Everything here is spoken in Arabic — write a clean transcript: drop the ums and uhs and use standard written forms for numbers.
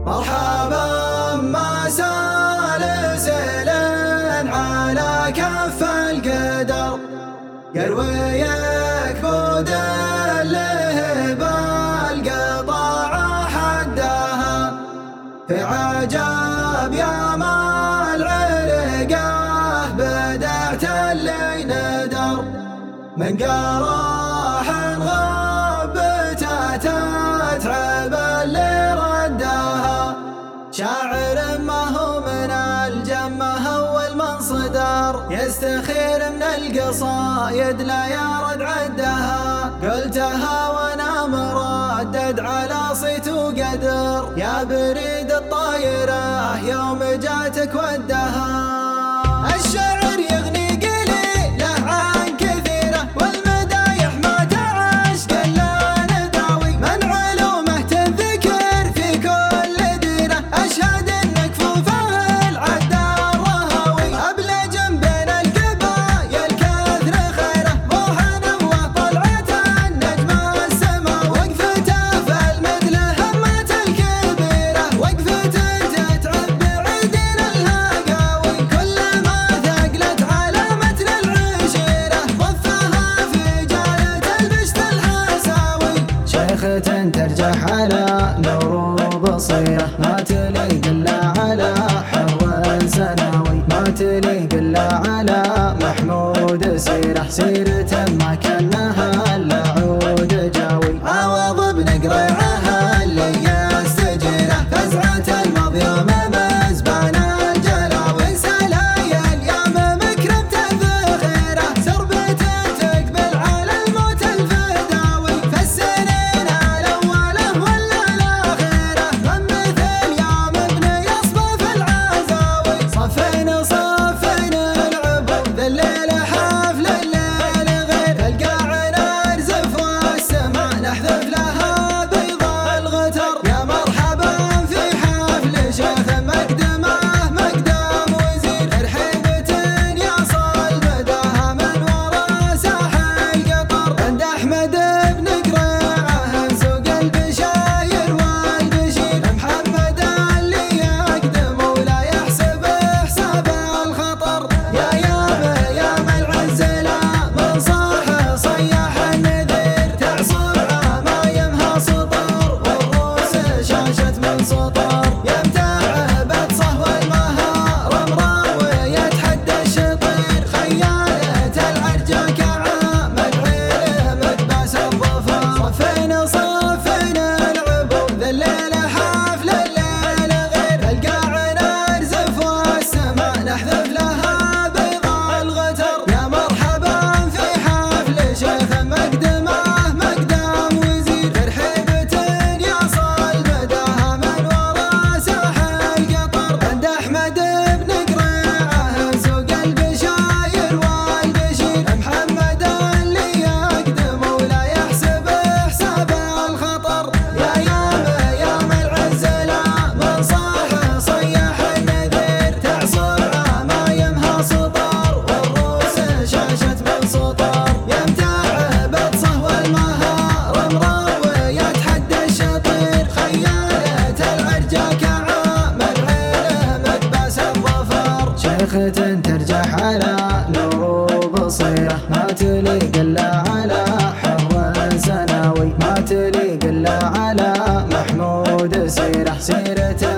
مرحبا ما سالسلن على كف القدر، يرويك بود له بالقطاع حدها، في عجب يا مال عرقه بدعت اللي ندر، من قراح غبته تتعب اللي ردها، شاعر ما هو من الجمه أول من صدر، يستخير من القصايد لا يرد عدها، قلتها وانا مردد على صيت وقدر، يا بريد الطايرة يوم جاتك ودها. الشعر يغني قليله عن كثيره، والمدايح ما تعشق الا نداوي، من علومه تنذكر في كل ديره، اشهد ان كفوفه العدار رهاوي، ابلج بين القبايل كثر خيره، ضوحا وطلعه النجم السماوي، وقفته في المثل همه الكبيره، وقفته تتعب بعيدين الهقاوي، كلما ثقلت على متن العشيره، ضفها في جالة البشت الحساوي، شيخة ترجح على نور وبصيره، ما تليق الا على حر سناوي، ما تليق الا على محمود سيره، سيرة ما كانها الا عود جاوي، عوض بنقرعها اللي يستجيره، فزعة المضيوم مزبان الجلاوي، سلايا اليوم مكرمة الذخيره، سربة تقبل على الموت الفداوي، فالسنين الاوله ولا الاخيره، من مثل يوم ابن يصبح في العزاوي، صفين العبور ذا الليل حفل الليل غير، القاع نرزف والسماء نحذف لها بيض الغتر، يا مرحبا في حفل شيخ مقدمه مقدام وزير، رحيبة يا صلبدها من ورا ساحل قطر، عند احمد بن قريعه سوق البشاير والبشير، محمد اللي يقدم ولا يحسب حساب الخطر، يا العز لا من صاح صيح النذير، تعصب عمايمها سطر والروس شاشت من سطر، يا متعبت صهو المهار مراوي يتحدى الشطير، خيالة العرجة كعام العلم مكباس الظفر، صفين العبور ذا الليل حفل الليل غير، القاع نرزف والسماء نحذف لها بيض الغتر، يا مرحبا في حفل شيخ مقدمه مقدام وزير، رحيبة يا صلبدها من ورا ساحل قطر، عند احمد بن قريعه سوق البشاير والبشير، محمد اللي يقدم ولا يحسب حساب الخطر، يا العز لا من صاح صيح النذير، تعصب عمايمها سطر والروس شاشت من سطر، يا متعبت صهو المهار مراوي يتحدى الشطير، خيالة العرجة كعام العلم مكباس الظفر، شيخة ترجح على نور وبصيره، ما تليق الا على حر سناوي، ما تليق الا على محمود سيره، سيرة